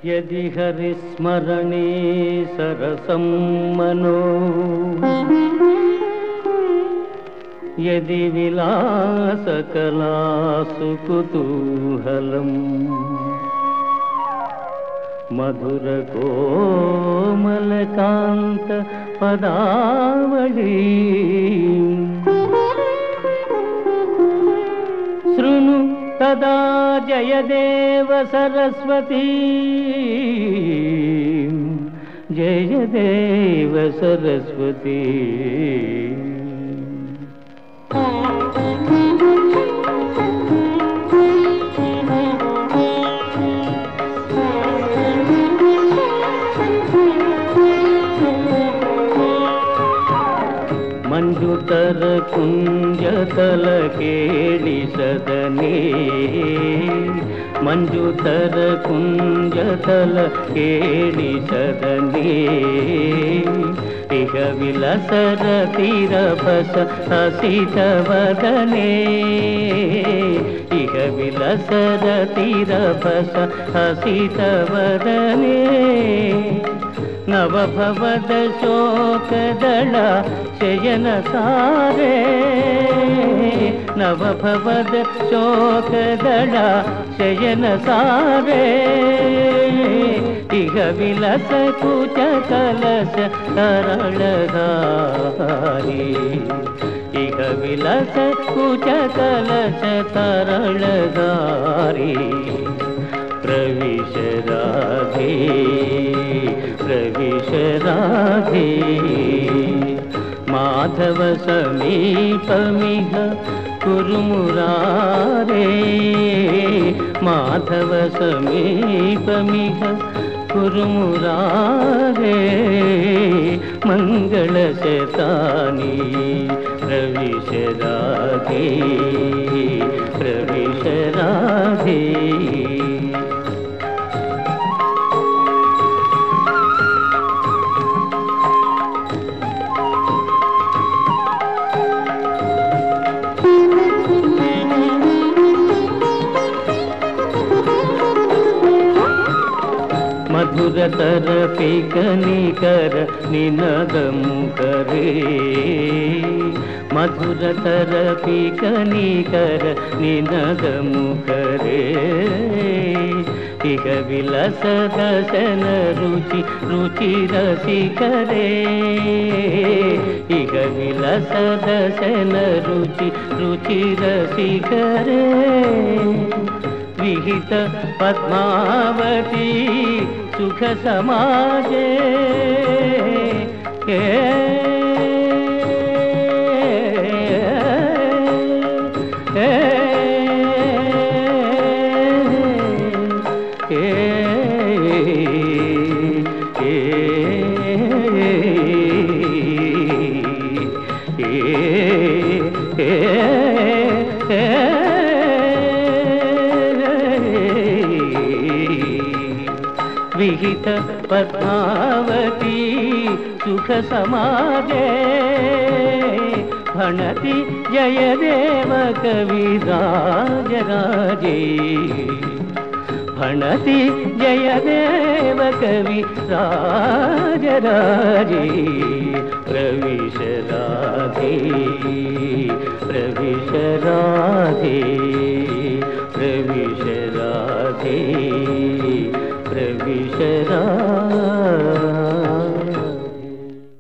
यदि हरिस्मरणे सरसं मनो यदि विलासकलासु कुतूहलम् मधुरकोमलकान्त पदावली शृणु तदा जयदेव सरस्वती जयदेव सरस्वती। ಮಂಜುತರ ಕುಂಜತಲ ಕೇಳಿ ಸದನೆ ಮಂಜುತರ ಕುಂಜತಲ ಕೇಳಿ ಸದನೆ ಇಹ ವಿಲಸರ ತೀರಭಸ ಹಸಿತ ವದನೆ ಇಹ ವಿಲಸರ ತೀರಭಸ ಹಸಿತ ವದನೆ ನವಭವದ ಶೋಕದಳ ಶಯನ ಸಾರೆ ನವಭವದ ಶೋಕದಳ ಶಯನ ಸಾರೆ ಇಹ ವಿಲಸ ಕುಚ ಕಲಶ ತರಳಗಾರಿ ಇಹ ವಿಲಸ ಕುಚ ಕಲಶ ತರಳಗಾರಿ ಪ್ರವಿಶ ರಾಧೇ प्रविश राधे माधव समीपमिह कुरु मुरारे माधव समीपमिह कुरु मुरारे मंगल शतानि प्रविश राधे प्रविश राधे। मधुरतर पिकनिकर निनदमु करे मधुरतर पिकनिकर निनदमु करे इह विलस दशन रुचि रुचि रसिकरे इह विलस दशन रुचि रुचि रसिकरे विहित पद्मावती सुख समाजे विहित पद्मावती सुख समाजे भणति जयदेव कविराजराजे भणति जयदेव कविराजराजे प्रविश राधे प्रविश राधे।